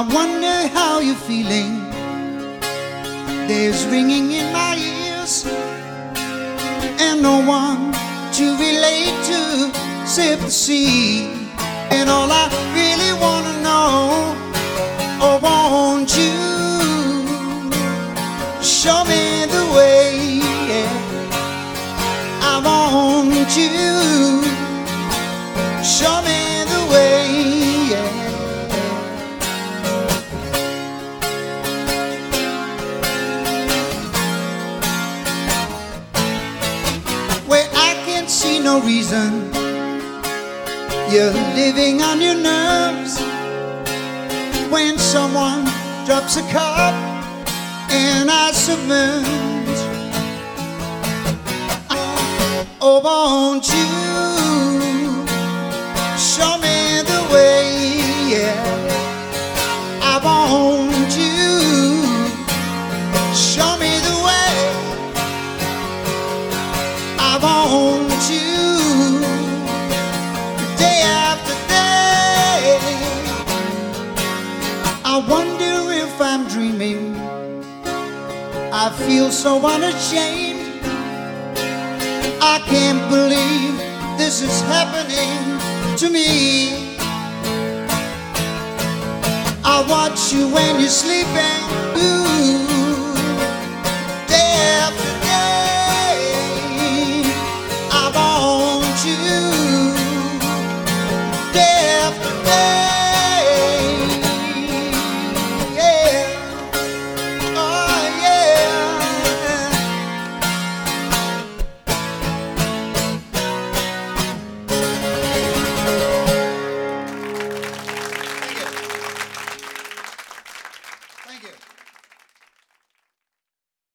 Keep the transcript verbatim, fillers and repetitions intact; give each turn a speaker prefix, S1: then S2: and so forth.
S1: wonder how you're feeling. There's ringing in my ears, and no one to relate to except the sea. And all I really wanna know, oh, won't you show me the way? Yeah. I want you show me the way. Yeah. Where I can't see no reason, you're living on your nerves. When someone drops a cup and I submerge, oh, won't you show me the way? Yeah, I want you show me the way. I want you day after day. I wonder if I'm dreaming. I feel so unashamed. I can't believe this is happening to me. I watch you when you're sleeping.